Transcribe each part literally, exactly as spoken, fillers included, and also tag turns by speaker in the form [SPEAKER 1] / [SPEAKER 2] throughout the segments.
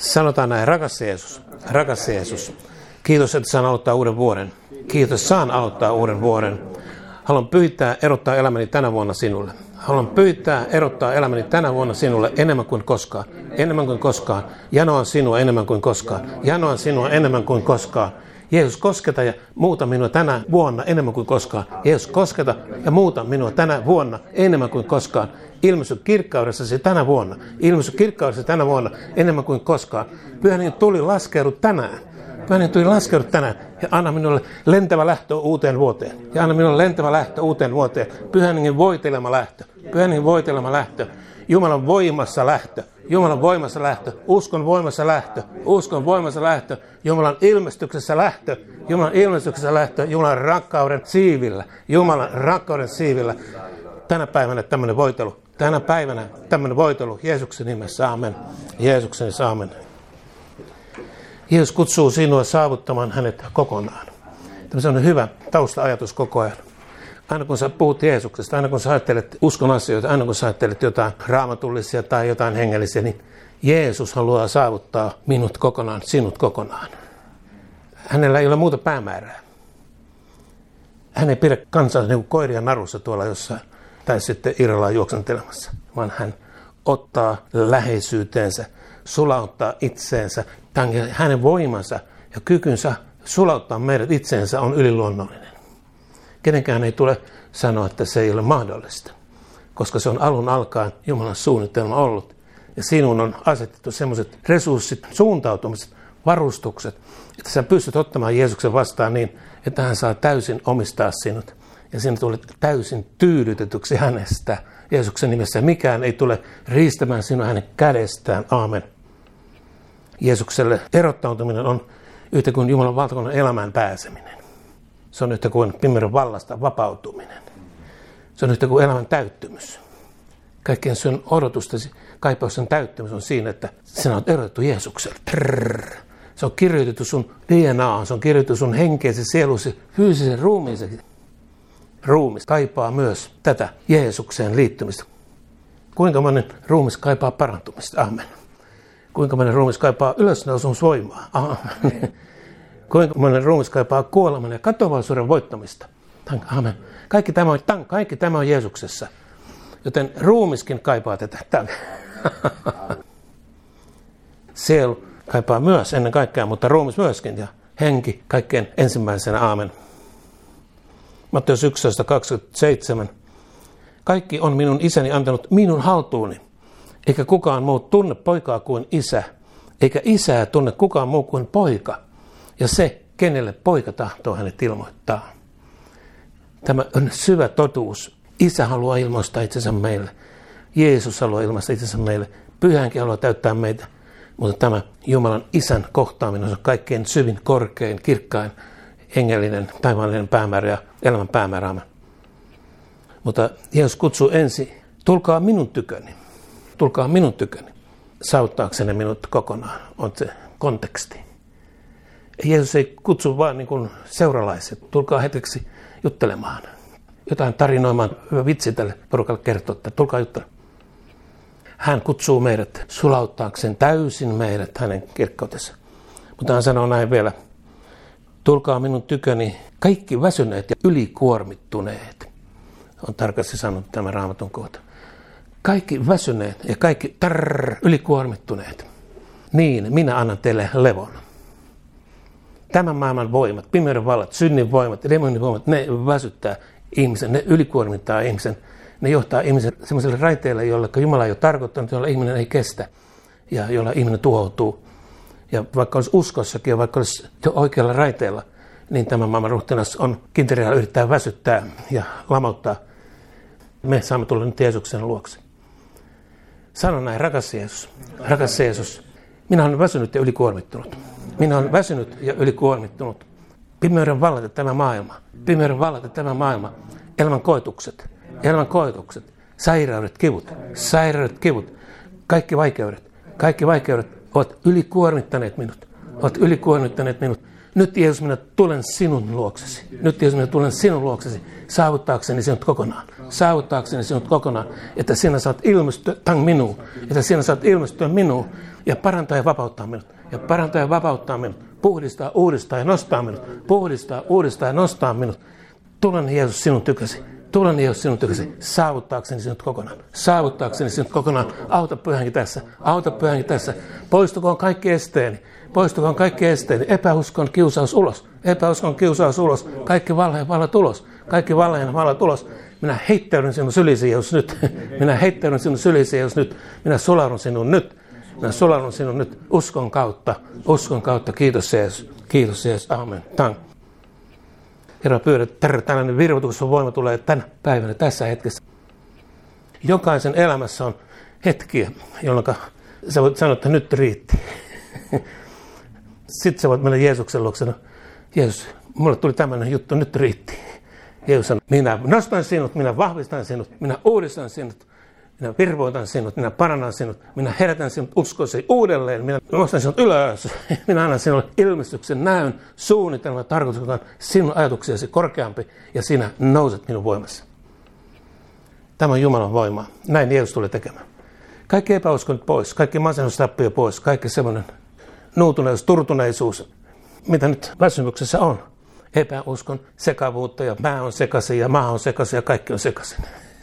[SPEAKER 1] Sanotaan näin, rakas Jeesus, rakas Jeesus, kiitos, että saan aloittaa uuden vuoden. Kiitos, saan aloittaa uuden vuoden. Haluan pyytää erottaa elämäni tänä vuonna sinulle. Haluan pyytää erottaa elämäni tänä vuonna sinulle enemmän kuin koskaan. Enemmän kuin koskaan. Janoan sinua enemmän kuin koskaan. Janoan sinua enemmän kuin koskaan. Jeesus, kosketa ja muuta minua tänä vuonna enemmän kuin koskaan. Jeesus, kosketa ja muuta minua tänä vuonna enemmän kuin koskaan. Ilmesty kirkkaudessasi tänä vuonna. Ilmesty kirkkaudessasi tänä vuonna enemmän kuin koskaan. Pyhä niin tuli laskeudu tänään. Pyhä niin tuli laskeudu tänään ja anna minulle lentävä lähtö uuteen vuoteen. Ja anna minulle lentävä lähtö uuteen vuoteen. Pyhän hengen voitelema lähtö. Pyhän hengen voitelema lähtö. Jumalan voimassa lähtö. Jumalan voimassa lähtö. Uskon voimassa lähtö. Uskon voimassa lähtö. Jumalan ilmestyksessä lähtö. Jumalan ilmestyksessä lähtö. Jumalan rakkauden siivillä. Jumalan rakkauden siivillä. Tänä päivänä tämmöinen voitelu. Tänä päivänä tämmöinen voitelu. Jeesuksen nimessä, aamen. Jeesuksen nimessä, aamen. Jeesus kutsuu sinua saavuttamaan hänet kokonaan. Tämä on hyvä tausta-ajatus koko ajan. Aina kun sä puhut Jeesuksesta, aina kun sä ajattelet uskon asioita, aina kun sä ajattelet jotain raamatullisia tai jotain hengellisiä, niin Jeesus haluaa saavuttaa minut kokonaan, sinut kokonaan. Hänellä ei ole muuta päämäärää. Hän ei pidä kansaa niin kuin koiria narussa tuolla jossain, tai sitten irrallaan juoksentelemassa, vaan hän ottaa läheisyyteensä, sulauttaa itseensä. Hänen voimansa ja kykynsä sulauttaa meidät itseensä on yliluonnollinen. Kenenkään ei tule sanoa, että se ei ole mahdollista, koska se on alun alkaen Jumalan suunnitelma ollut. Ja sinun on asetettu sellaiset resurssit, suuntautumiset, varustukset, että sä pystyt ottamaan Jeesuksen vastaan niin, että hän saa täysin omistaa sinut. Ja sinä tulet täysin tyydytetyksi hänestä Jeesuksen nimessä. Mikään ei tule riistämään sinua hänen kädestään. Aamen. Jeesukselle erottautuminen on yhtä kuin Jumalan valtakunnan elämään pääseminen. Se on yhtä kuin pimeyden vallasta vapautuminen. Se on yhtä kuin elämän täyttymys. Kaikkien sun odotustesi, kaipauksen täyttymys on siinä, että sinä olet erotettu Jeesukselle. Trrr. Se on kirjoitettu sun D N A:an, se on kirjoitettu sun henkeesi, sielusi, fyysisen ruumiisesi. Ruumis kaipaa myös tätä Jeesukseen liittymistä. Kuinka monen ruumis kaipaa parantumista? Amen. Kuinka monen ruumis kaipaa ylösnousun voimaa? Amen. Kuinka monen ruumis kaipaa kuoleman ja katoavaisuuden voittamista? Amen. Kaikki tämä on, kaikki tämä on Jeesuksessa. Joten ruumiskin kaipaa tätä. Sielu kaipaa myös ennen kaikkea, mutta ruumis myöskin ja henki kaikkein ensimmäisenä. Aamen. Matteus yksitoista kaksikymmentäseitsemän. Kaikki on minun isäni antanut minun haltuuni, eikä kukaan muu tunne poikaa kuin isä, eikä isää tunne kukaan muu kuin poika, ja se, kenelle poika tahtoo hänet ilmoittaa. Tämä on syvä totuus. Isä haluaa ilmoittaa itsensä meille. Jeesus haluaa ilmaista itsensä meille. Pyhänkin haluaa täyttää meitä. Mutta tämä Jumalan isän kohtaaminen on kaikkein syvin, korkein, kirkkain, hengellinen, taivaallinen päämäärä ja elämän päämääräämä. Mutta Jeesus kutsuu ensin, tulkaa minun tyköni. Tulkaa minun tyköni. Sauttaaksenne minut kokonaan on se konteksti. Jeesus ei kutsu vaan niin kuin seuralaiset. Tulkaa hetkeksi juttelemaan. Jotain tarinoimaan, hyvä vitsi tälle porukalle kertoa, että tulkaa juttelemaan. Hän kutsuu meidät sulauttaakseen täysin meidät hänen kirkkautensa. Mutta hän sanoo näin vielä. Tulkaa minun tyköni kaikki väsyneet ja ylikuormittuneet. On tarkasti sanonut tämä Raamatun kohta. Kaikki väsyneet ja kaikki tarr, ylikuormittuneet. Niin, minä annan teille levon. Tämän maailman voimat, pimeyden vallat, synnin voimat, demonin voimat, ne väsyttää ihmisen, ne ylikuormittaa ihmisen. Ne johtaa ihmisen sellaiselle raiteelle, jolle Jumala ei ole tarkoittanut, jolla ihminen ei kestä ja jolla ihminen tuhoutuu. Ja vaikka olisi uskossakin ja vaikka olisi oikealla raiteella, niin tämä maailman ruhtinas on kinterialla yrittää väsyttää ja lamauttaa. Me saamme tulla nyt Jeesuksen luokse. Sano näin, rakas Jeesus, rakas Jeesus, minä olen väsynyt ja ylikuormittunut. Minä olen väsynyt ja ylikuormittunut. Pimeyden vallata tämä maailma, pimeyden vallata tämä maailma, elämän koetukset, elämän koetukset, sairaudet, kivut, sairaudet, kivut, kaikki vaikeudet, kaikki vaikeudet ovat ylikuormittaneet minut, ovat ylikuormittaneet minut. Nyt Jeesus, minä tulen sinun luoksesi. Nyt Jeesus, minä tulen sinun luoksesi, saavuttaakseni sinut kokonaan. Saavuttaakseni sinut kokonaan, että sinä saat ilmestyä tang minuun. Että sinä saat ilmestyä minuun ja parantaa ja vapauttaa minut. Ja parantaa ja vapauttaa minut. Puhdistaa, uudistaa ja nostaa minut. Puhdistaa, uudistaa ja nostaa minut. Tulen Jeesus sinun tykösi. Tulen Jeesus sinun tykösi, saavuttaakseni sinut kokonaan. Saavuttaakseni sinut kokonaan. Auta Pyhänki tässä. Auta Pyhänki tässä. Poistukoon kaikki esteeni. Poistukoon kaikki esteeni. Epäuskon kiusaus ulos. Epäuskon kiusaus ulos. Kaikki valheen vallat ulos. Kaikki valheen vallat ulos. Minä heittäydyn sinun sylisi Jeesus nyt. Minä heittäydyn sinun sylisi Jeesus nyt. Minä sulaudun sinun nyt. Minä sulaudun sinun nyt uskon kautta. Uskon kautta. Kiitos Jeesus. Kiitos Jeesus. Amen. Tang. Herra, pyydä, että tällainen virvoituksen voima tulee tänä päivänä, tässä hetkessä. Jokaisen elämässä on hetkiä, jolloin sä voit sanoa, että nyt riitti. Sitten sä voit mennä Jeesuksen luokse. No, Jeesus, mulle tuli tämmöinen juttu, nyt riitti. Jeesus sanoi, minä nostan sinut, minä vahvistan sinut, minä uudistan sinut, minä virvoitan sinut, minä parannan sinut, minä herätän sinut uskosi uudelleen, minä nostan sinut ylös, minä annan sinulle ilmestyksen, näyn, suunnitelman, tarkoituksen, sinun ajatuksiasi korkeampi ja sinä nouset minun voimassa. Tämä on Jumalan voimaa. Näin Jeesus tuli tekemään. Kaikki epäuskon pois, kaikki masennustappio pois, kaikki semmoinen nuutuneisuus, turtuneisuus, mitä nyt väsymyksessä on. Epäuskon sekavuutta ja pää on sekaisin ja maa on sekaisin ja kaikki on sekaisin.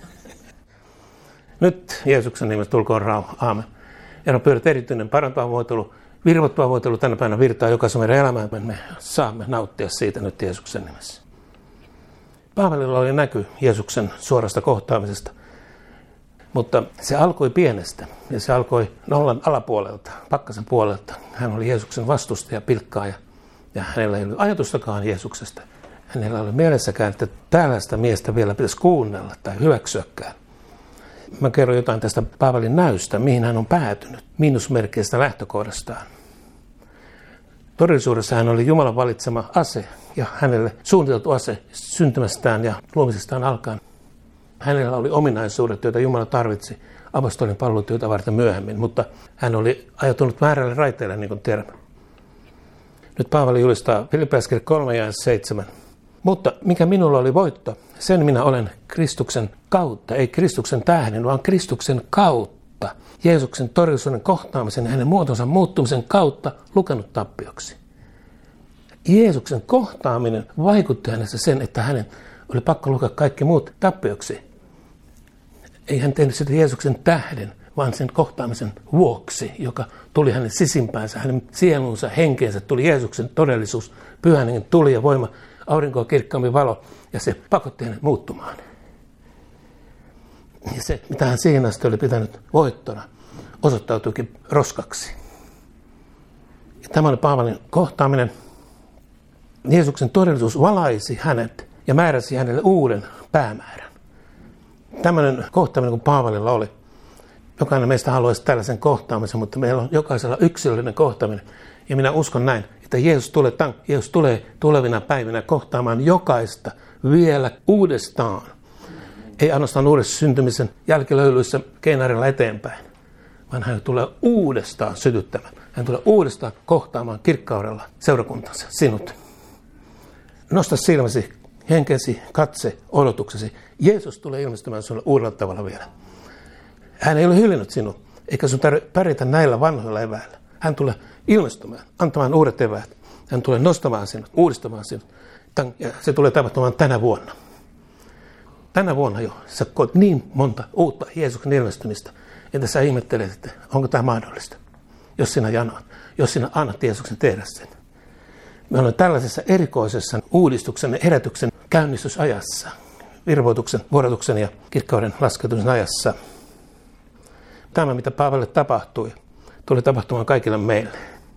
[SPEAKER 1] Nyt Jeesuksen nimessä tulkoon rauha. Aamen. Ja pyydät erityinen parantava voitelu, virvoittava voitelu tänä päivänä virtaa jokaisen meidän elämään. Me saamme nauttia siitä nyt Jeesuksen nimessä. Paavalilla oli näky Jeesuksen suorasta kohtaamisesta, mutta se alkoi pienestä ja se alkoi nollan alapuolelta, pakkasen puolelta. Hän oli Jeesuksen vastustaja, pilkkaaja ja hänellä ei ollut ajatustakaan Jeesuksesta. Hänellä oli mielessäkään, että tällaista miestä vielä pitäisi kuunnella tai hyväksyäkään. Mä kerron jotain tästä Paavalin näystä, mihin hän on päätynyt, miinusmerkkeistä lähtökohdastaan. Todellisuudessa hän oli Jumalan valitsema ase ja hänelle suunniteltu ase syntymästään ja luomisestaan alkaen. Hänellä oli ominaisuudet, joita Jumala tarvitsi apostolin palvelutyötä varten myöhemmin, mutta hän oli ajatunut väärälle raiteelle, niin kuin tiedämme. Nyt Paavali julistaa Filippiläiskirja kolme ja seitsemän. Mutta mikä minulla oli voitto, sen minä olen Kristuksen kautta, ei Kristuksen tähden, vaan Kristuksen kautta, Jeesuksen todellisuuden kohtaamisen ja hänen muotonsa muuttumisen kautta lukenut tappioksi. Jeesuksen kohtaaminen vaikutti hänessä sen, että hänen oli pakko lukea kaikki muut tappioksi. Ei hän tehnyt sitä Jeesuksen tähden, vaan sen kohtaamisen vuoksi, joka tuli hänen sisimpäänsä, hänen sielunsa, henkeensä, tuli Jeesuksen todellisuus, pyhän hengen tuli ja voima, aurinkoa kirkkaampi valo, ja se pakotti hänet muuttumaan. Ja se, mitä hän siihen asti oli pitänyt voittona, osoittautuikin roskaksi. Ja tämä oli Paavalin kohtaaminen. Jeesuksen todellisuus valaisi hänet ja määräsi hänelle uuden päämäärän. Tällainen kohtaaminen kuin Paavalilla oli. Jokainen meistä haluaisi tällaisen kohtaamisen, mutta meillä on jokaisella yksilöllinen kohtaaminen. Ja minä uskon näin, että Jeesus tulee, Jeesus tulee tulevina päivinä kohtaamaan jokaista vielä uudestaan. Ei ainoastaan uudessa syntymisen jälkilöylyissä keinarilla eteenpäin, vaan hän tulee uudestaan sytyttämään. Hän tulee uudestaan kohtaamaan kirkkaudella seurakuntansa, sinut. Nosta silmäsi, henkesi, katse, odotuksesi. Jeesus tulee ilmestymään sinulle uudella tavalla vielä. Hän ei ole hylännyt sinua, eikä sinun tarvitse pärjätä näillä vanhoilla eväillä. Hän tulee ilmestymään, antamaan uudet eväät. Hän tulee nostamaan sinut, uudistamaan sinut. Ja se tulee tapahtumaan tänä vuonna. Tänä vuonna jo sä koet niin monta uutta Jeesuksen ilmestymistä, että sä ihmettelet, että onko tämä mahdollista, jos sinä janoat, jos sinä annat Jeesuksen tehdä sen. Me olemme tällaisessa erikoisessa uudistuksen ja herätyksen käynnistysajassa, virvoituksen, vuodatuksen ja kirkkauden lasketumisen ajassa. Tämä, mitä Paavalille tapahtui, tuli tapahtumaan kaikille meille.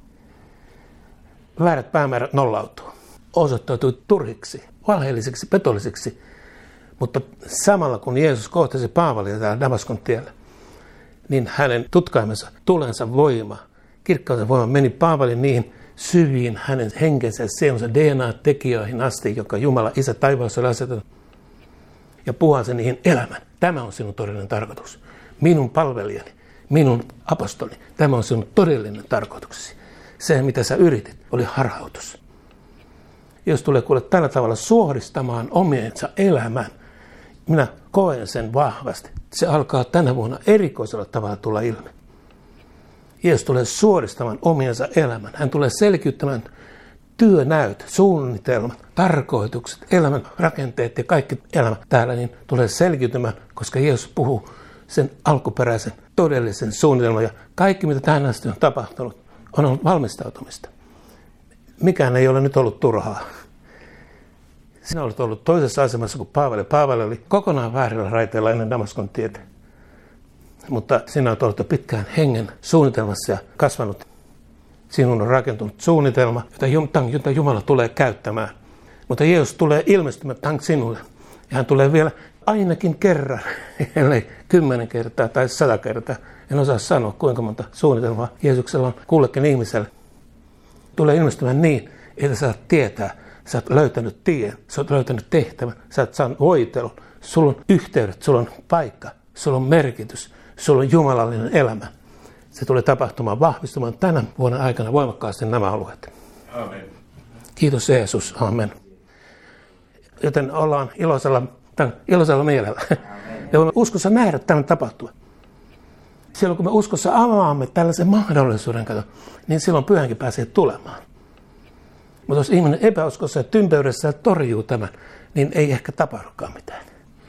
[SPEAKER 1] Väärät päämäärät nollautuu, osoittautui turhiksi, valheellisiksi, petollisiksi, mutta samalla kun Jeesus kohtasi Paavalia täällä Damaskon tiellä, niin hänen tutkaimensa, tulensa voima, kirkkautensa voima meni Paavalin niihin syviin hänen henkensä ja sielunsa D N A-tekijöihin asti, joka Jumala Isä taivaassa oli asetettu, ja puhua sen niihin elämän. Tämä on sinun todellinen tarkoitus. Minun palvelijani, minun apostoli, tämä on sinun todellinen tarkoituksesi. Se, mitä sä yritit, oli harhautus. Jeesus tulee kuule tällä tavalla suoristamaan omiensa elämän. Minä koen sen vahvasti. Se alkaa tänä vuonna erikoisella tavalla tulla ilmi. Jeesus tulee suoristamaan omiensa elämän. Hän tulee selkiyttämään työnäyt, suunnitelmat, tarkoitukset, elämän rakenteet ja kaikki elämä täällä niin tulee selkiytymään, koska Jeesus puhuu sen alkuperäisen todellisen suunnitelman. Ja kaikki, mitä tähän asti on tapahtunut, on ollut valmistautumista. Mikään ei ole nyt ollut turhaa. Sinä olet ollut toisessa asemassa kuin Paavali. Paavali oli kokonaan väärillä raiteilla ennen Damaskon tietä. Mutta sinä olet ollut pitkään hengen suunnitelmassa ja kasvanut. Sinun on rakentunut suunnitelma, jota Jumala tulee käyttämään. Mutta Jeesus tulee ilmestymään tank sinulle. Ja hän tulee vielä ainakin kerran, ellei kymmenen kertaa tai sata kertaa. En osaa sanoa, kuinka monta suunnitelmaa Jeesuksella on kullekin ihmiselle. Tulee ilmestymään niin, että sä saat tietää, sä oot löytänyt tien, sä oot löytänyt tehtävän, sä oot saanut voitelun. Sulla on yhteydet, sulla on paikka, sulla on merkitys, sulla on jumalallinen elämä. Se tulee tapahtumaan, vahvistumaan tänä vuoden aikana voimakkaasti nämä alueet.
[SPEAKER 2] Amen.
[SPEAKER 1] Kiitos Jeesus, amen. Joten ollaan iloisella, tämän, iloisella mielellä. Amen. Ja voimme uskossa nähdä tämän tapahtuman. Silloin kun me uskossa avaamme tällaisen mahdollisuuden, niin silloin pyhänkin pääsee tulemaan. Mutta jos ihminen epäuskossa ja tympeydessä torjuu tämän, niin ei ehkä tapahdukaan mitään.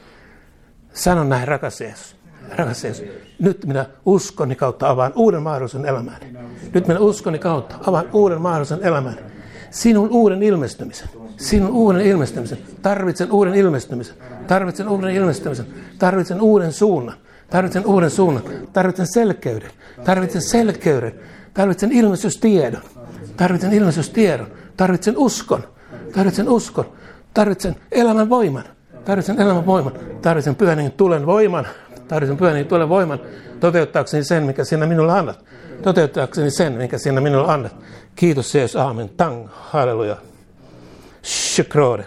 [SPEAKER 1] Sanon näin, rakas Jeesus. Rakas Jeesus, nyt minä uskoni kautta avaan uuden mahdollisen elämäni. Nyt minä uskoni kautta avaan uuden mahdollisen elämäni. Sinun uuden ilmestymisen. Sinun uuden ilmestymisen. Tarvitsen uuden ilmestymisen. Tarvitsen uuden ilmestymisen. Tarvitsen uuden suunnan. Tarvitsen uuden suunnan. Tarvitsen selkeyden. Tarvitsen selkeyden. Tarvitsen ilmestystiedon. Tarvitsen ilmestystiedon. Tarvitsen uskon. Tarvitsen uskon. Tarvitsen elämän voiman. Tarvitsen elämän voiman. Tarvitsen pyhän tulen voiman. Tarvitsen pyhän tulen voiman toteuttaakseni sen, mikä sinä minulle annat. Toteuttaakseni sen, mikä sinä minulle annat. Kiitos Jeesus, aamen. Tang, halleluja. Shukrode.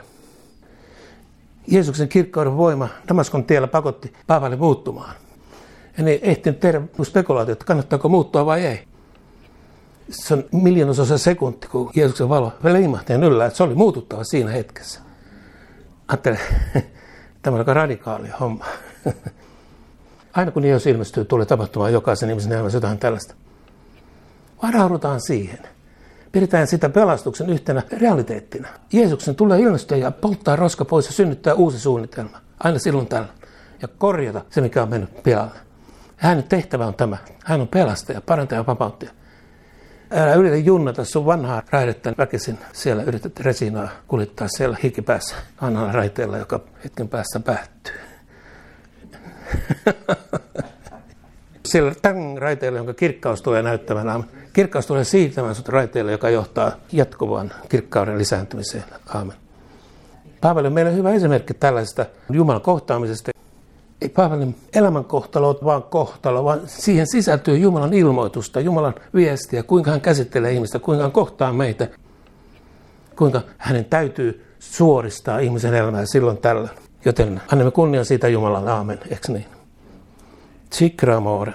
[SPEAKER 1] Jeesuksen kirkkauden voima Damaskon tiellä pakotti Paavali muuttumaan. En ei ehtinyt tehdä spekulaatiota, kannattaako muuttua vai ei. Se on miljoonasosa sekunti, kun Jeesuksen valo leimahteen yllä, että se oli muututtava siinä hetkessä. Ajattele, tämä on aika radikaalia homma. Aina kun Jeesus ilmestyy, tulee tapahtumaan jokaisen ihmisen elämässä jotain tällaista. Varaudutaan siihen. Pidetään sitä pelastuksen yhtenä realiteettina. Jeesuksen tulee ilmestyä ja polttaa roska pois ja synnyttää uusi suunnitelma. Aina silloin tällä. Ja korjata se, mikä on mennyt pialle. Hänen tehtävä on tämä. Hän on pelastaja, parantaja ja vapauttaja. Älä yritä junnata sun vanhaa raidetta väkisin. Siellä yrität resinaa kuljettaa siellä hikipäässä vanhalla raiteella, joka hetken päästä päättyy. Sillä tämän raiteella, jonka kirkkaus tulee näyttämään. Kirkkaus tulee siirtämään sut raiteelle, joka johtaa jatkuvaan kirkkauden lisääntymiseen. Aamen. Paavali on meille hyvä esimerkki tällaisesta Jumalan kohtaamisesta. Ei Paavalin elämän kohtalo ole vaan kohtalo, vaan siihen sisältyy Jumalan ilmoitusta, Jumalan viestiä, kuinka hän käsittelee ihmistä, kuinka hän kohtaa meitä, kuinka hänen täytyy suoristaa ihmisen elämää silloin tällä. Joten annamme kunnian siitä Jumalalle. Aamen. Eikö niin? Sikramore.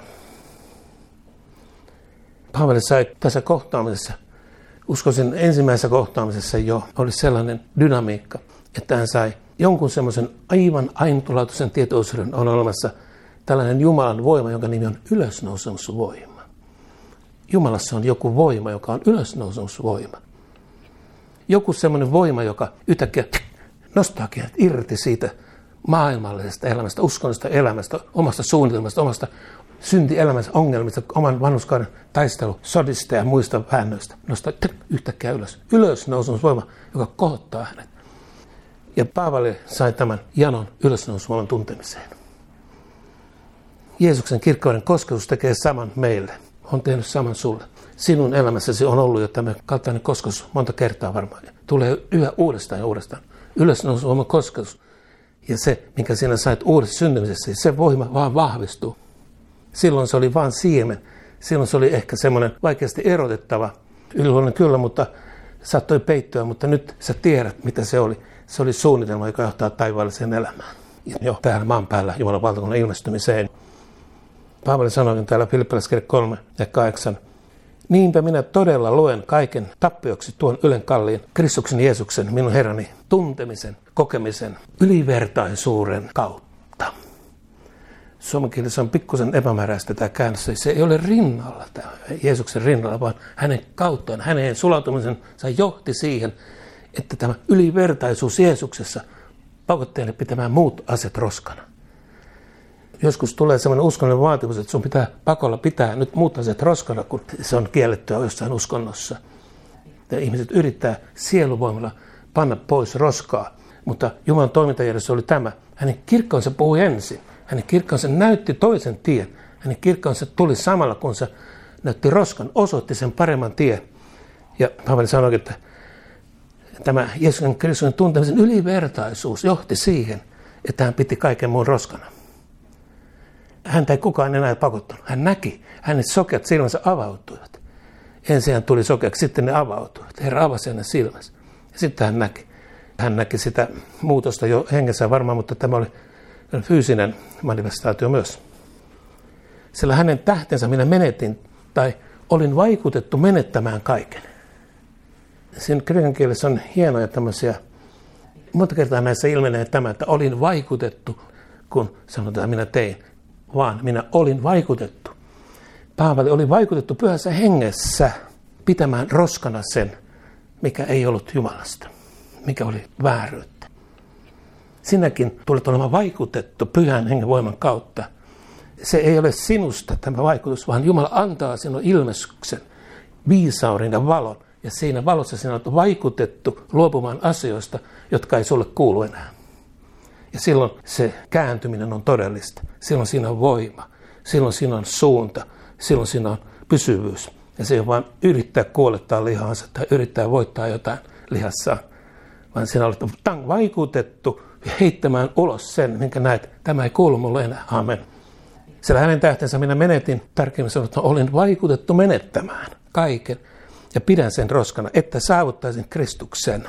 [SPEAKER 1] Paavali sai tässä kohtaamisessa, uskoisin ensimmäisessä kohtaamisessa jo, oli sellainen dynamiikka, että hän sai jonkun semmoisen aivan ainutlaatuisen tietoisuuden. On olemassa tällainen Jumalan voima, jonka nimi on ylösnousemusvoima. Jumalassa on joku voima, joka on ylösnousemusvoima. Joku semmoinen voima, joka yhtäkkiä nostaakin irti siitä maailmallisesta elämästä, uskonnollisesta elämästä, omasta suunnitelmasta, omasta syntielämänsä ongelmista, oman vanhuskauden taistelu, sodista ja muista väännöistä. Nostaa yhtäkkiä ylös. Ylösnousemusvoima, joka kohottaa hänet. Ja Paavali sai tämän janon ylösnousemusvoiman tuntemiseen. Jeesuksen kirkkauden kosketus tekee saman meille. On tehnyt saman sulle. Sinun elämässäsi on ollut jo tämä kaltainen kosketus monta kertaa varmaan. Tulee yhä uudestaan ja uudestaan. Ylösnousemusvoiman kosketus. Ja se, minkä sinä sait uudessa syntymisessä, se voima vaan vahvistuu. Silloin se oli vain siemen. Silloin se oli ehkä semmoinen vaikeasti erotettava. Yliluonnollinen kyllä, mutta saattoi peittyä, mutta nyt sä tiedät, mitä se oli. Se oli suunnitelma, joka johtaa taivaalliseen elämään. Ja jo täällä maan päällä Jumalan valtakunnan ilmestymiseen. Paavali sanoi täällä Filippalaiskirja kolme ja kahdeksan. Niinpä minä todella luen kaiken tappioksi tuon ylen kalliin Kristuksen Jeesuksen, minun Herrani, tuntemisen, kokemisen, ylivertaisuuden kautta. Suomenkielessä on pikkusen epämääräistä tämä käännös. Se ei ole rinnalla, tämä Jeesuksen rinnalla, vaan hänen kauttaan, hänen sulautumisensa johti siihen, että tämä ylivertaisuus Jeesuksessa pakotti teille pitämään muut asiat roskana. Joskus tulee sellainen uskonnollinen vaatimus, että sun pitää pakolla pitää nyt muut asiat roskana, kun se on kiellettyä jossain uskonnossa. Ja ihmiset yrittää sieluvoimalla panna pois roskaa, mutta Jumalan toimintajärjestys oli tämä. Hänen kirkkonsa puhui ensin. Hänen kirkkonsa näytti toisen tien. Hänen kirkkonsa tuli samalla, kun se näytti roskan, osoitti sen paremman tien. Ja Paavali sanoi, että tämä Jeesuksen Kristuksen tuntemisen ylivertaisuus johti siihen, että hän piti kaiken muun roskana. Häntä ei kukaan enää pakottanut. Hän näki, hänen sokeat silmänsä avautuivat. Ensin hän tuli sokeaksi, sitten ne avautuivat. Herra avasi hänen silmänsä. Ja sitten hän näki. Hän näki sitä muutosta jo hengessä varmaan, mutta tämä oli fyysinen manifestaatio myös. Sillä hänen tähtensä minä menetin, tai olin vaikutettu menettämään kaiken. Siinä kreikan kielessä on hienoja tämmöisiä, monta kertaa näissä ilmenee tämä, että olin vaikutettu, kun sanotaan minä tein, vaan minä olin vaikutettu. Paavali oli vaikutettu pyhässä hengessä pitämään roskana sen, mikä ei ollut Jumalasta, mikä oli vääryyttä. Sinäkin tulet olemaan vaikutettu pyhän hengen voiman kautta. Se ei ole sinusta tämä vaikutus, vaan Jumala antaa sinulle ilmestyksen, viisauden ja valon. Ja siinä valossa sinä olet vaikutettu luopumaan asioista, jotka ei sulle kuulu enää. Ja silloin se kääntyminen on todellista. Silloin siinä on voima. Silloin siinä on suunta. Silloin siinä on pysyvyys. Ja se ei ole vain yrittää kuolettaa lihansa tai yrittää voittaa jotain lihassaan. Vaan siinä olet vaikutettu heittämään ulos sen, minkä näet. Tämä ei kuulu mulle enää. Amen. Sillä hänen tähtensä minä menetin, tarkemmin sanottuna, olin vaikutettu menettämään kaiken. Ja pidän sen roskana, että saavuttaisin Kristuksen.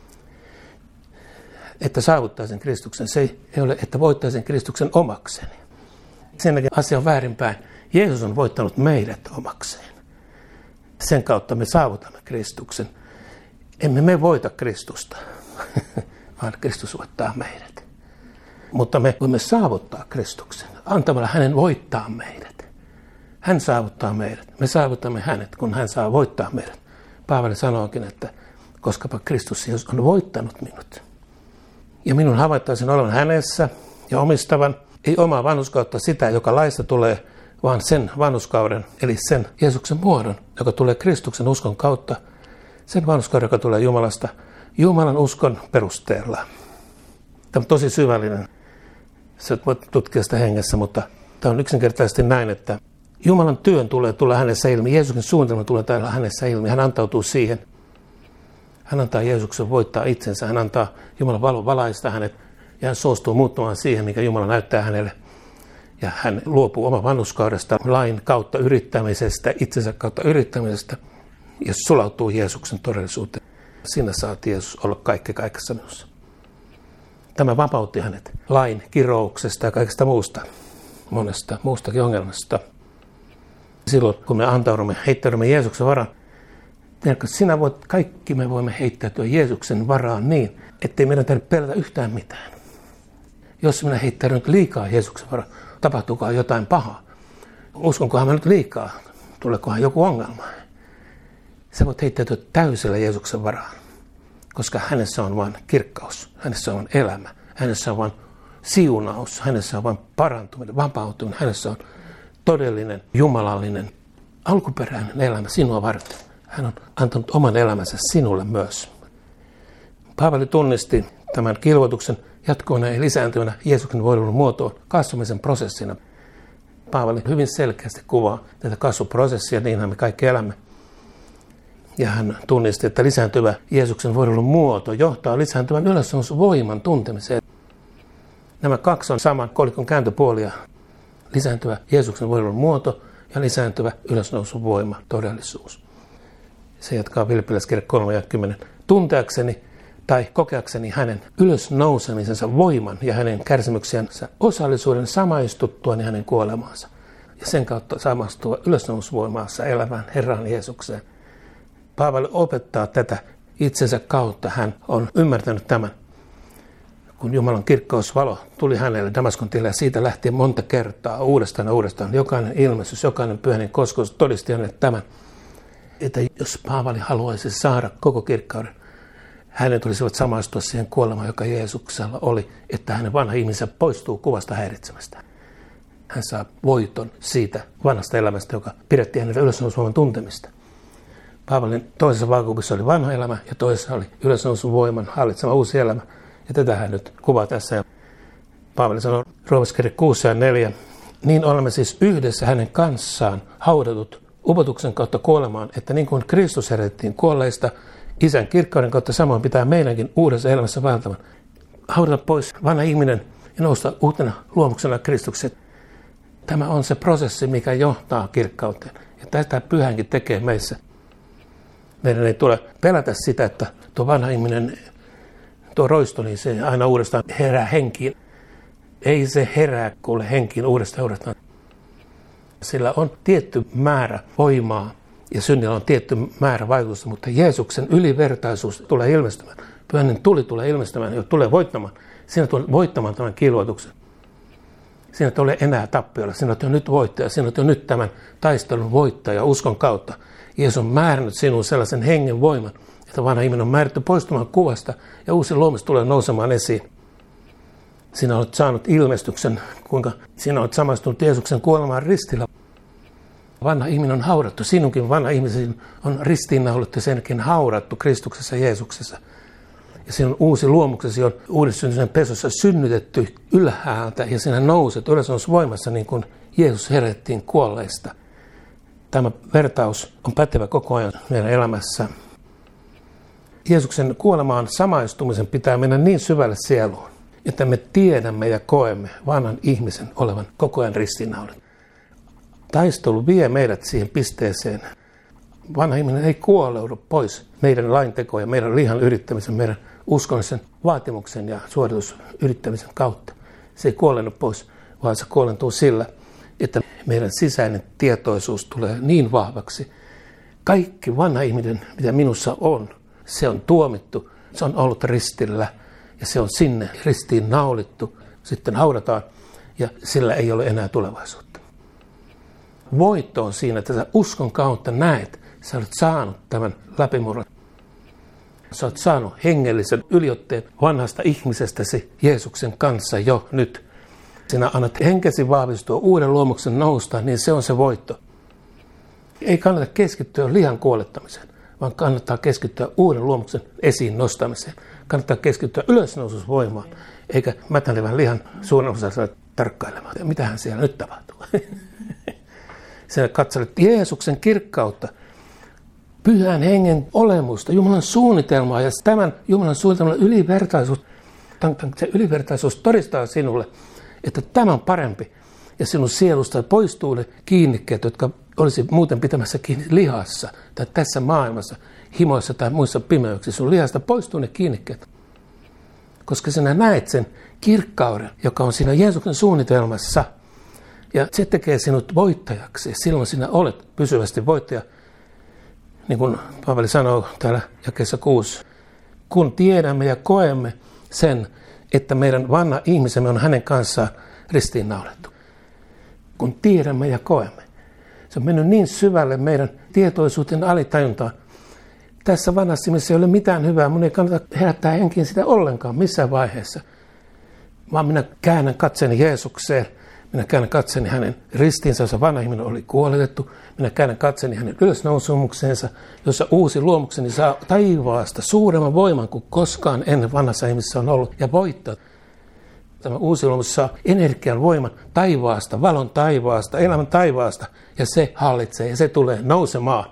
[SPEAKER 1] Että saavuttaisin Kristuksen. Se ei ole, että voittaisin Kristuksen omakseni. Sen asia on väärinpäin. Jeesus on voittanut meidät omakseen. Sen kautta me saavutamme Kristuksen. Emme me voita Kristusta, vaan Kristus voittaa meidät. Mutta me voimme saavuttaa Kristuksen antamalla hänen voittaa meidät. Hän saavuttaa meidät. Me saavutamme hänet, kun hän saa voittaa meidät. Paavali sanookin, että koskapa Kristus on voittanut minut. Ja minun havaittaisin olevan hänessä ja omistavan, ei omaa vanhuskautta sitä, joka laista tulee, vaan sen vanhuskauden, eli sen Jeesuksen muodon, joka tulee Kristuksen uskon kautta, sen vanhuskauden, joka tulee Jumalasta, Jumalan uskon perusteella. Tämä on tosi syvällinen. Sä voit tutkia sitä hengessä, mutta tämä on yksinkertaisesti näin, että Jumalan työn tulee tulla hänessä ilmi, Jeesuksen suunnitelma tulee täällä hänessä ilmi, hän antautuu siihen. Hän antaa Jeesuksen voittaa itsensä, hän antaa Jumalan valon valaista hänet ja hän suostuu muuttumaan siihen, mikä Jumala näyttää hänelle. Ja hän luopuu oman vanhuskaudesta, lain kautta yrittämisestä, itsensä kautta yrittämisestä ja sulautuu Jeesuksen todellisuuteen. Siinä saat Jeesus olla kaikki kaikessa minussa. Tämä vapautti hänet lain kirouksesta ja kaikesta muusta, monesta muustakin ongelmasta. Silloin, kun me antaudumme, heittäydymme Jeesuksen varaan, sinä voit, kaikki me voimme heittäytyä Jeesuksen varaan niin, ettei meidän tarvitse pelätä yhtään mitään. Jos minä heittäydyn nyt liikaa Jeesuksen varaan, tapahtuukohan jotain pahaa? Uskonkohan mä nyt liikaa? Tuleekohan joku ongelma? Sä voit heittäytyä täysillä Jeesuksen varaan, koska hänessä on vain kirkkaus, hänessä on vain elämä, hänessä on vain siunaus, hänessä on vain parantuminen, vapautuminen, hänessä on todellinen, jumalallinen, alkuperäinen elämä sinua varten. Hän on antanut oman elämänsä sinulle myös. Paavali tunnisti tämän kilvoituksen jatkuvana ja lisääntyvänä Jeesuksen voidelun muotoon kasvamisen prosessina. Paavali hyvin selkeästi kuvaa tätä kasvuprosessia, niinhän me kaikki elämme. Ja hän tunnisti, että lisääntyvä Jeesuksen voidelun muoto johtaa lisääntyvän ylösnousun voiman tuntemiseen. Nämä kaksi on saman kolikon kääntöpuolia. Lisääntyvä Jeesuksen voidelun muoto ja lisääntyvä ylösnousun voima, todellisuus. Se jatkaa Filippiläiskirja kolme ja kymmenen. Tunteakseni tai kokeakseni hänen ylösnousemisensa voiman ja hänen kärsimyksiänsä osallisuuden samaistuttuani hänen kuolemaansa. ja sen kautta samastua ylösnousuvoimassa elävään Herran Jeesukseen. Paavali opettaa tätä itsensä kautta. Hän on ymmärtänyt tämän. Kun Jumalan kirkkausvalo tuli hänelle Damaskon tielle ja siitä lähti monta kertaa uudestaan ja uudestaan. Jokainen ilmestys, jokainen pyhän kosketus todisti hänelle tämän, että jos Paavali haluaisi saada koko kirkkauden, hänen tulisivat samaistua siihen kuolemaan, joka Jeesuksella oli, että hänen vanha ihmisensä poistuu kuvasta häiritsemästä. Hän saa voiton siitä vanhasta elämästä, joka pidettiin hänelle ylösnousuvoiman tuntemista. Paavalin toisessa vaakakupissa oli vanha elämä ja toisessa oli ylösnousuvoiman hallitsema uusi elämä. Ja tätä hän nyt kuvaa tässä. Paavali sanoo Roomaskirje kuusi ja neljä. Niin olemme siis yhdessä hänen kanssaan haudatut upotuksen kautta kuolemaan, että niin kuin Kristus herätettiin kuolleista, Isän kirkkauden kautta samoin pitää meidänkin uudessa elämässä vaeltavan. Haudata pois vanha ihminen ja nousta uutena luomuksena Kristukseen. Tämä on se prosessi, mikä johtaa kirkkauteen. Ja tätä pyhänkin tekee meissä. Meidän ei tule pelätä sitä, että tuo vanha ihminen, tuo roisto, niin se aina uudestaan herää henkiin. Ei se herää kuule henkiin uudestaan uudestaan. Sillä on tietty määrä voimaa ja synnillä on tietty määrä vaikutusta, mutta Jeesuksen ylivertaisuus tulee ilmestymään. Pyhäinen tuli tulee ilmestymään ja tulee voittamaan. Sinä tulee voittamaan tämän kiilloituksen. Sinä et ole enää tappiolla. Sinä olet jo nyt voittaja. Sinä olet jo nyt tämän taistelun voittaja uskon kautta. Jeesus on määrännyt sinun sellaisen hengen voiman, että vanha ihminen on määrätty poistumaan kuvasta ja uusi luomus tulee nousemaan esiin. Sinä olet saanut ilmestyksen, kuinka sinä olet samaistunut Jeesuksen kuolemaan ristillä. Vanha ihminen on haudattu. Sinunkin vanha ihmisen on ristiinnaulittu ja senkin haudattu Kristuksessa Jeesuksessa. Ja sinun uusi luomuksesi on uudessyntyisen pesossa synnytetty ylhäältä ja sinä nouset ylösnousuvoimassa niin kuin Jeesus herättiin kuolleista. Tämä vertaus on pätevä koko ajan meidän elämässä. Jeesuksen kuolemaan samaistumisen pitää mennä niin syvälle sieluun, että me tiedämme ja koemme vanhan ihmisen olevan koko ajan ristiinnaulit. Taistelu vie meidät siihen pisteeseen. Vanha ihminen ei kuoleudu pois meidän laintekoja, meidän lihan yrittämisen, meidän uskonnollisen vaatimuksen ja suoritusyrittämisen kautta. Se ei kuolennu pois, vaan se kuolentuu sillä, että meidän sisäinen tietoisuus tulee niin vahvaksi. Kaikki vanha ihminen, mitä minussa on, se on tuomittu, se on ollut ristillä ja se on sinne ristiin naulittu. Sitten haudataan ja sillä ei ole enää tulevaisuutta. Voitto on siinä, että sä uskon kautta näet, sä olet saanut tämän läpimurron. Sä olet saanut hengellisen yliotteen vanhasta ihmisestäsi Jeesuksen kanssa jo nyt. Sinä annat henkesi vahvistua uuden luomuksen nousta, niin se on se voitto. Ei kannata keskittyä lihan kuolettamiseen, vaan kannattaa keskittyä uuden luomuksen esiin nostamiseen. Kannattaa keskittyä ylösnoususvoimaan, eikä mätänevän lihan suurin osa tarkkailemaan. Mitähän siellä nyt tapahtuu? Sinä katselet Jeesuksen kirkkautta, pyhän hengen olemusta, Jumalan suunnitelmaa ja tämän Jumalan suunnitelman ylivertaisuus. Se ylivertaisuus todistaa sinulle, että tämä on parempi ja sinun sielusta poistuu ne kiinnikkeet, jotka olisi muuten pitämässä kiinni lihassa tai tässä maailmassa, himoissa tai muissa pimeyksissä. Sun lihasta poistuu ne kiinnikkeet, koska sinä näet sen kirkkauden, joka on siinä Jeesuksen suunnitelmassa. Ja se tekee sinut voittajaksi. Silloin sinä olet pysyvästi voittaja. Niin kuin Paavali sanoo täällä jakeessa kuusi. Kun tiedämme ja koemme sen, että meidän vanha ihmisemme on hänen kanssaan ristiinnaulettu. Kun tiedämme ja koemme. Se on mennyt niin syvälle meidän tietoisuuteen alitajuntaan. Tässä vanhassa ihmisessä ei ole mitään hyvää. Mun ei kannata herättää henkiin sitä ollenkaan missään vaiheessa. Vaan minä käännän katseeni Jeesukseen. Minä käännän katseeni hänen ristiinsä, jossa vanha ihminen oli kuoletettu. Minä käännän katseeni hänen ylösnousumukseensa, jossa uusi luomukseni saa taivaasta suuremman voiman kuin koskaan ennen vanhassa ihmisessä on ollut ja voittaa. Tämä uusi luomus saa energian voiman taivaasta, valon taivaasta, elämän taivaasta ja se hallitsee ja se tulee nousemaan.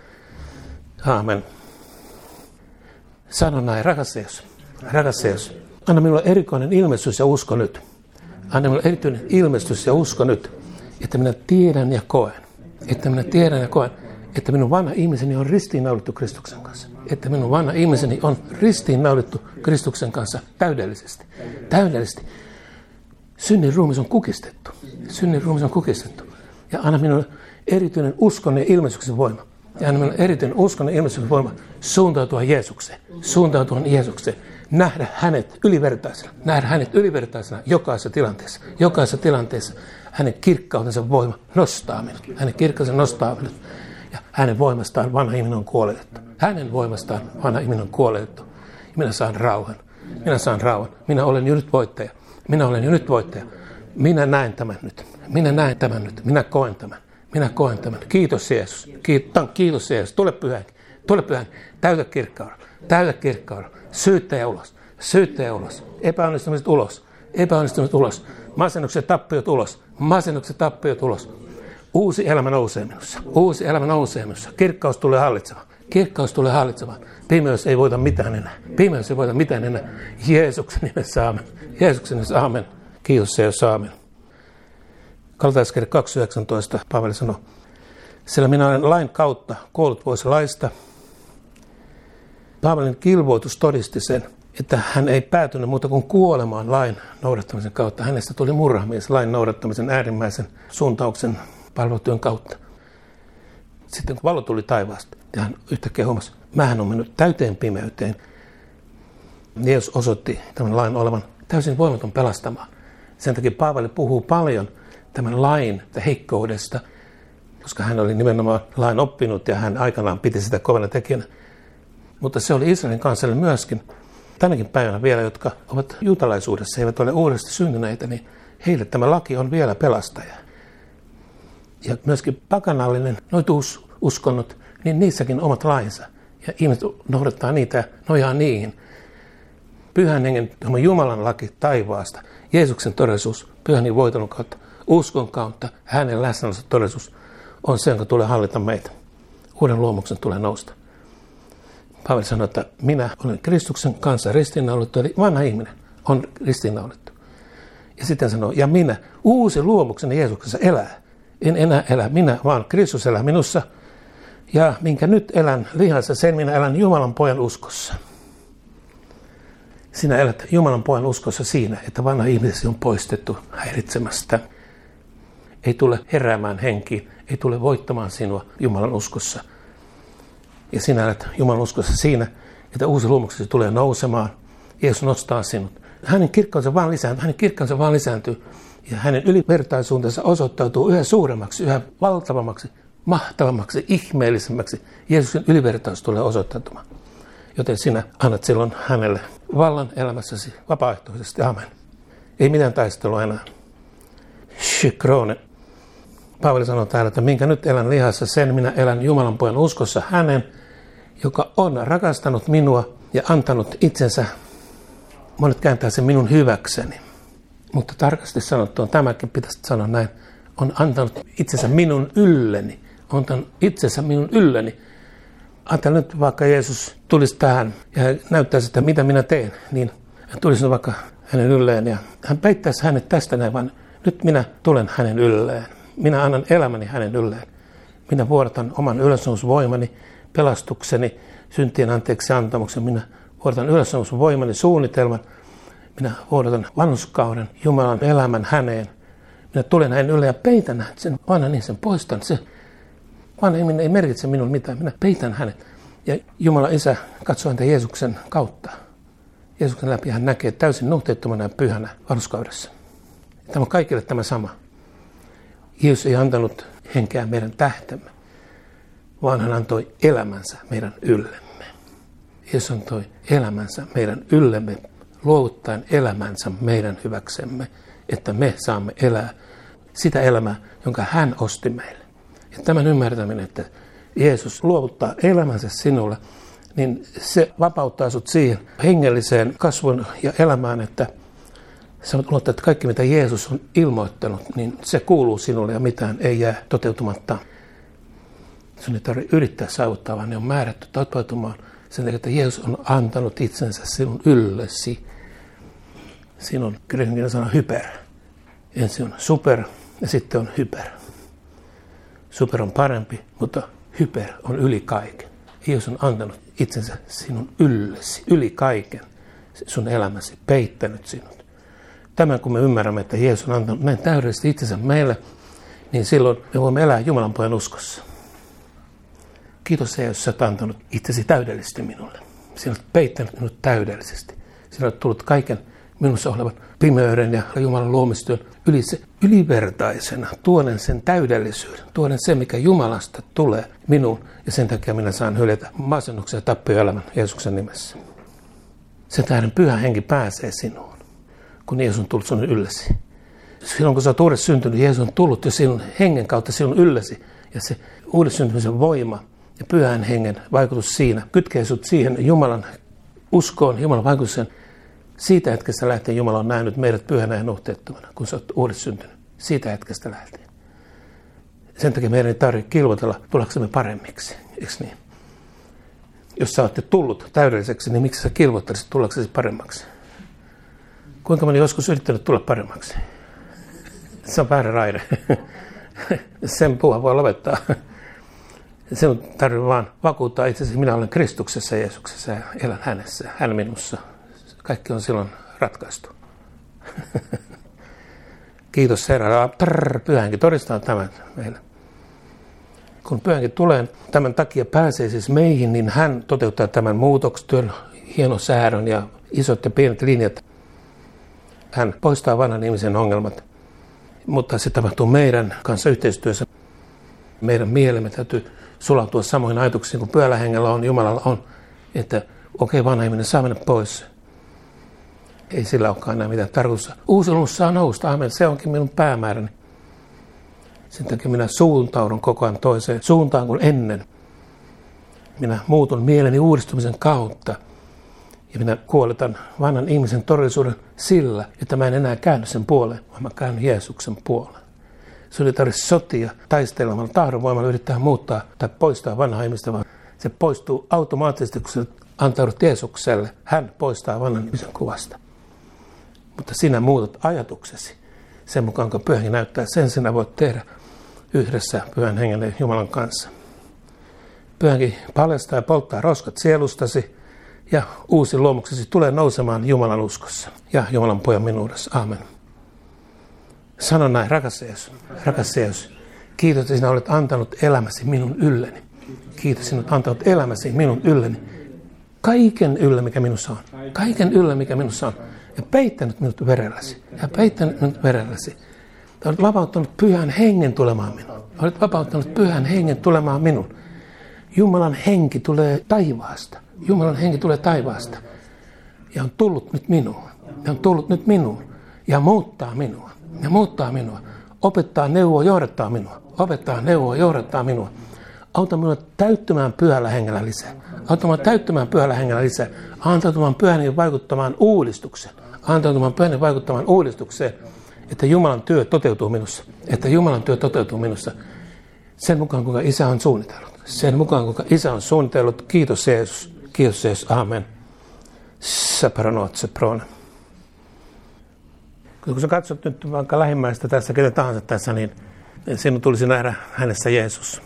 [SPEAKER 1] Aamen. Sano näin, rakas Jeesus, rakas Jeesus, anna minulle erikoinen ilmestys ja usko nyt. Anna minulle erityinen ilmestys ja usko nyt, että minä tiedän ja koen, että minä tiedän ja koen, että minun vanha ihmiseni on ristiinnaulittu Kristuksen kanssa. Että minun vanha ihmiseni on ristiinnaulittu Kristuksen kanssa täydellisesti. Täydellisesti. Synnin ruumis on kukistettu. Synnin ruumis on kukistettu. Ja anna minulle erityinen uskon ja ilmestyksen voima. Ja anna minulle erityinen uskon ja ilmestyksen voima suuntautua Jeesukseen. Suuntautua Jeesukseen. Nähdä hänet ylivertaisena. Nähdä hänet ylivertaisena jokaisessa tilanteessa. Jokaisessa tilanteessa hänen kirkkautensa voima nostaa minut. Hänen kirkkautensa nostaa minut. Ja hänen voimastaan vanha ihminen on kuoletettu. Hänen voimastaan vanha ihminen on kuoletettu. Minä saan rauhan. Minä saan rauhan. Minä olen jo nyt voittaja. Minä olen jo nyt voittaja. Minä näen tämän nyt. Minä näen tämän nyt. Minä koen tämän. Minä koen tämän. Kiitos Jeesus. Kiitos, kiitos Jeesus. Tule pyhään. Tule pyhään. Täytä kirkkauden. Täytä kirkkauden. Syyttäjä ulos. Syyttäjä ulos. Epäonnistumiset ulos. Epäonnistumiset ulos. Masennukset tappiot ulos. Masennukset tappiot ulos. Uusi elämä nousee minussa. Uusi elämä nousee minussa. Kirkkaus tulee hallitsemaan. Kirkkaus tulee hallitsemaan. Pimeys ei voita mitään enää. Pimeys ei voita mitään enää. Jeesuksen nimessä aamen. Jeesuksen nimessä aamen. Kiitos Jeesus, aamen. Galatalaiskirja kaksi yhdeksäntoista Paavali sanoi, sillä minä olen lain kautta kuollut pois laista. Paavalin kilvoitus todisti sen, että hän ei päätynyt muuta kuin kuolemaan lain noudattamisen kautta. Hänestä tuli murhamies lain noudattamisen äärimmäisen suuntauksen palvelutyön kautta. Sitten kun valo tuli taivaasta, ja hän yhtäkkiä huomasi, mähän on mennyt täyteen pimeyteen. Jeesus osoitti tämän lain olevan täysin voimaton pelastamaan. Sen takia Paavali puhuu paljon tämän lain heikkoudesta, koska hän oli nimenomaan lain oppinut ja hän aikanaan piti sitä kovana tekijänä. Mutta se oli Israelin kansalle myöskin. Tänäkin päivänä vielä, jotka ovat juutalaisuudessa, eivät ole uudesti syntyneitä, niin heille tämä laki on vielä pelastaja. Ja myöskin pakanallinen noituususkonnot, niin niissäkin omat lainsa. Ja ihmiset noudattaa niitä ja nojaa niihin. Pyhän hengen Jumalan laki taivaasta, Jeesuksen todellisuus, pyhän voitelun kautta, uskon kautta, hänen läsnäolonsa todellisuus on se, joka tulee hallita meitä. Uuden luomuksen tulee nousta. Paavali sanoi, että minä olen Kristuksen kanssa ristiinnaulittu, eli vanha ihminen on ristiinnaulittu. Ja sitten sanoo, ja minä, uusi luomuksen Jeesuksessa elää. En enää elä minä, vaan Kristus elää minussa. Ja minkä nyt elän lihassa, sen minä elän Jumalan pojan uskossa. Sinä elät Jumalan pojan uskossa siinä, että vanha ihmisesi on poistettu häiritsemästä. Ei tule heräämään henkiin, ei tule voittamaan sinua Jumalan uskossa. Ja sinä elät Jumalan uskossa siinä, että uusi luomuksesi tulee nousemaan. Jeesus nostaa sinut. Hänen kirkkaansa vaan lisääntyy, hänen kirkkaansa vaan lisääntyy. Ja hänen ylivertaisuutensa osoittautuu yhä suuremmaksi, yhä valtavammaksi, mahtavammaksi, ihmeellisemmäksi. Jeesuksen ylivertaisuus tulee osoittautumaan. Joten sinä annat silloin hänelle vallan elämässäsi vapaaehtoisesti. Amen. Ei mitään taistelua enää. Shikrone. Paavali sanoo täällä, että minkä nyt elän lihassa, sen minä elän Jumalan pojan uskossa hänen, joka on rakastanut minua ja antanut itsensä. Monet kääntää sen minun hyväkseni. Mutta tarkasti sanottua, tämäkin pitäisi sanoa näin, on antanut itsensä minun ylleni. On antanut itsensä minun ylleni. Ajattelin nyt vaikka Jeesus tulisi tähän ja näyttäisi, että mitä minä teen, niin hän tulisi vaikka hänen ylleen ja hän peittäisi hänet tästä näin, vaan nyt minä tulen hänen ylleen. Minä annan elämäni hänen ylleen. Minä vuodatan oman ylösnousuvoimani, pelastukseni, syntien anteeksi antamuksen. Minä vuodatan ylösnousuvoimani, suunnitelman. Minä vuodatan vanhuskauden, Jumalan elämän häneen. Minä tulen hänen ylleen ja peitän sen vanhan ihmisen, poistan se. Vanha ihminen ei merkitse minulle mitään, minä peitän hänet. Ja Jumala Isä katsoo häntä Jeesuksen kautta. Jeesuksen läpi hän näkee täysin nuhteettomana ja pyhänä vanhuskaudessa. Tämä on kaikille tämä sama. Jeesus ei antanut henkeä meidän tähtemme, vaan hän antoi elämänsä meidän yllemme. Jeesus antoi elämänsä meidän yllemme, luovuttaen elämänsä meidän hyväksemme, että me saamme elää sitä elämää, jonka hän osti meille. Ja tämän ymmärtäminen, että Jeesus luovuttaa elämänsä sinulle, niin se vapauttaa sut siihen hengelliseen kasvun ja elämään, että sä voit luottaa, että kaikki mitä Jeesus on ilmoittanut, niin se kuuluu sinulle ja mitään ei jää toteutumatta. Sun ei tarvitse yrittää saavuttaa, vaan ne on määrätty toteutumaan sen takia, että Jeesus on antanut itsensä sinun yllesi. Siinä on kreikan sana hyper. Ensin on super ja sitten on hyper. Super on parempi, mutta hyper on yli kaiken. Jeesus on antanut itsensä sinun yllesi, yli kaiken sun elämäsi, peittänyt sinut. Tämän kun me ymmärrämme, että Jeesus on antanut näin täydellisesti itsensä meille, niin silloin me voimme elää Jumalan pojan uskossa. Kiitos se, jos sä oot antanut itsesi täydellisesti minulle. Sinä olet peittänyt minut täydellisesti. Sinä olet tullut kaiken minussa olevan pimeyden ja Jumalan luomistyön yli se ylivertaisena. Tuoden sen täydellisyyden. Tuoden sen, mikä Jumalasta tulee minuun. Ja sen takia minä saan hylätä masennuksen ja tappioelämän Jeesuksen nimessä. Sen tähden Pyhä Henki pääsee sinuun, kun Jeesus on tullut sinun ylläsi. Silloin kun sä oot uudessa syntynyt, Jeesus on tullut jo sinun hengen kautta sinun ylläsi. Ja se uudessa syntymisen voima ja Pyhän Hengen vaikutus siinä kytkee sut siihen Jumalan uskoon, Jumalan vaikutus sen. Siitä hetkestä lähtien Jumala on nähnyt meidät pyhänä ja nuhteettomana, kun sä oot uudessa syntynyt. Siitä hetkestä lähtien. Sen takia meidän ei tarvitse kilvoitella tullaksemme paremmiksi, eikö niin? Jos sä ootte tullut täydelliseksi, niin miksi sä kilvoittelisit tullaksesi paremmaksi? Kuinka moni joskus yrittänyt tulla paremmaksi? Se on väärä raide. Sen puhua voi lopettaa. Sinun tarvitsee vaan vakuuttaa itsesi, minä olen Kristuksessa, Jeesuksessa ja elän hänessä, hän minussa. Kaikki on silloin ratkaistu. Kiitos Herra. Pyhä Henki todistaa tämän meille. Kun Pyhä Henki tulee, tämän takia pääsee siis meihin, niin hän toteuttaa tämän muutokstyön, hienosäädön ja isot ja pienet linjat. Hän poistaa vanhan ihmisen ongelmat, mutta se tapahtuu meidän kanssa yhteistyössä. Meidän mielemme täytyy sulautua samoihin ajatuksiin kuin Pyhällä Hengellä on, Jumalalla on, että okei, okay, vanha ihminen saa mennä pois. Ei sillä olekaan enää mitään tarkoitusta. Uusi luomus saa nousta, amen, se onkin minun päämääräni. Sen takia minä suuntaudun koko ajan toiseen suuntaan kuin ennen. Minä muutun mieleni uudistumisen kautta. Ja minä kuoletan vanhan ihmisen todellisuuden sillä, että mä en enää käänny sen puoleen, vaan mä käännyn Jeesuksen puoleen. Se ei tarvitse sotia taistelemalla tahdonvoimalla yrittää muuttaa tai poistaa vanhaa ihmistä, vaan se poistuu automaattisesti, kun sä antaudut Jeesukselle. Hän poistaa vanhan ihmisen kuvasta. Mutta sinä muutat ajatuksesi sen mukaan, kun Pyhä Henki näyttää, sen sinä voit tehdä yhdessä Pyhän Hengen ja Jumalan kanssa. Pyhä Henki paljastaa ja polttaa roskat sielustasi ja uusi luomuksesi tulee nousemaan Jumalan uskossa ja Jumalan pojan minuudessa. Aamen. Sano näin, rakas Jeesus, rakas Jeesus, kiitos, että sinä olet antanut elämäsi minun ylleni. Kiitos, sinä olet antanut elämäsi minun ylleni. Kaiken yllä, mikä minussa on. Kaiken yllä, mikä minussa on. Ja peittänyt minut verelläsi. Ja peittänyt minut verelläsi. Olet vapauttanut Pyhän Hengen tulemaan minuun. Olet vapauttanut Pyhän Hengen tulemaan minun. Jumalan henki tulee taivaasta. Jumalan henki tulee taivaasta. Ja on tullut nyt minuun. Ja on tullut nyt minuun. Ja muuttaa minua. Ja muuttaa minua. Opettaa, neuvoa, johdattaa minua. Opettaa, neuvoa, johdattaa minua. Auta minua täyttämään Pyhällä Hengellä lisää. Auta minua täyttämään Pyhällä Hengellä lisää. Antautumaan Pyhän Hengen vaikuttamaan uudistukseen. Antautumaan Pyhän Hengen vaikuttamaan uudistukseen. Että Jumalan työ toteutuu minussa. Että Jumalan työ toteutuu minussa. Sen mukaan, kuinka Isä on suunnitellut. Sen mukaan, kuinka Isä on suunnitellut. Kiitos Jeesus. Kiitos Jeesus. Amen. Säpäranotse prona. Kun sä katsot nyt vaikka lähimmäistä tässä, ketä tahansa tässä, niin sinun tulisi nähdä hänessä Jeesus.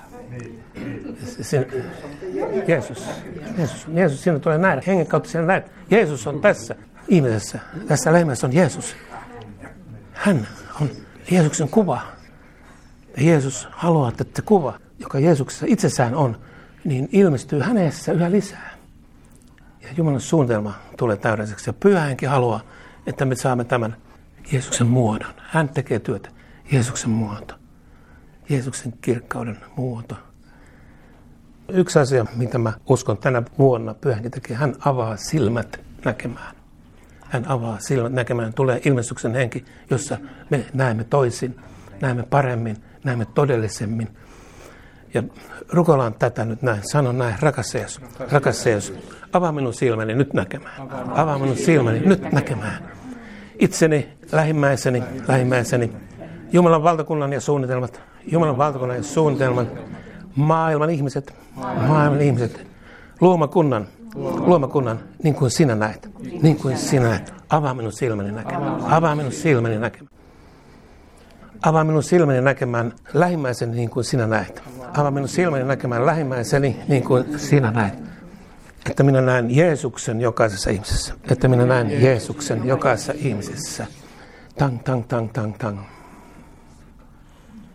[SPEAKER 1] Sin, Jeesus. Jeesus. Jeesus, sinun tulee nähdä. Hengen kautta sinä näet. Jeesus on tässä ihmisessä. Tässä lähimmäisessä on Jeesus. Hän on Jeesuksen kuva. Ja Jeesus haluaa, että se kuva, joka Jeesuksessa itsessään on, niin ilmestyy hänessä yhä lisää. Ja Jumalan suunnitelma tulee täydelliseksi. Ja Pyhä Henki haluaa, että me saamme tämän Jeesuksen muodon. Hän tekee työtä. Jeesuksen muoto. Jeesuksen kirkkauden muoto. Yksi asia, mitä mä uskon tänä vuonna Pyhä Henki tekee, hän avaa silmät näkemään. Hän avaa silmät näkemään. Tulee ilmestyksen henki, jossa me näemme toisin, näemme paremmin, näemme todellisemmin. Ja rukoilaan tätä nyt näin. Sanon näin, rakas Jeesus, rakas Jeesus, avaa minun silmäni nyt näkemään. Avaa minun silmäni nyt näkemään. Itseni, lähimmäiseni, lähimmäiseni, Jumalan valtakunnan ja suunnitelmat, Jumalan valtakunnan ja suunnitelman, maailman ihmiset, maailman ihmiset, luomakunnan, luomakunnan, niin kuin sinä näet, niin kuin sinä näet. Avaa minun silmäni näkemään, avaa minun silmäni näkemään. Avaa minun silmäni näkemään lähimmäiseni niin kuin sinä näet. Avaa minun silmäni näkemään lähimmäiseni niin kuin sinä näet. Että minä näen Jeesuksen jokaisessa ihmisessä. Että minä näen Jeesuksen jokaisessa ihmisessä. Tang, tang, tang, tang, tang.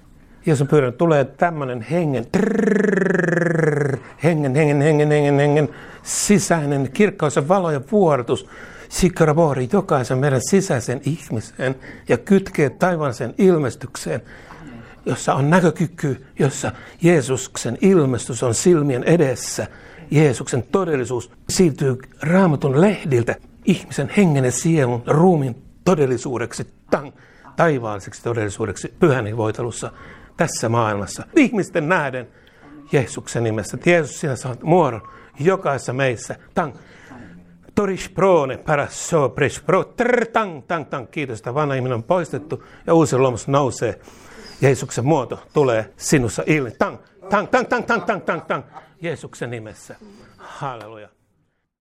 [SPEAKER 1] Jeesus on pyydän, tulee tämmöinen hengen, trrrr, hengen, hengen, hengen, hengen, hengen, sisäinen kirkkaus ja valo ja vuorotus, sikarabori jokaisen meidän sisäisen ihmiseen ja kytkee taivaallisen ilmestykseen, jossa on näkökyky, jossa Jeesuksen ilmestys on silmien edessä. Jeesuksen todellisuus siirtyy Raamatun lehdiltä ihmisen hengen ja sielun ruumiin todellisuudeksi, tang, taivaalliseksi todellisuudeksi pyhän voitelussa tässä maailmassa. Ihmisten nähden Jeesuksen nimessä. Jeesus, sinä saat muodon jokaisessa meissä. Tang. Torish prone paraso presh pro trrr, tang tang tang. Kiitos, että vanha ihminen on poistettu ja uusi luomus nousee. Jeesuksen muoto tulee sinussa ilmi. Tang tang tang tang tang tang tang tang. Jeesuksen nimessä. Halleluja.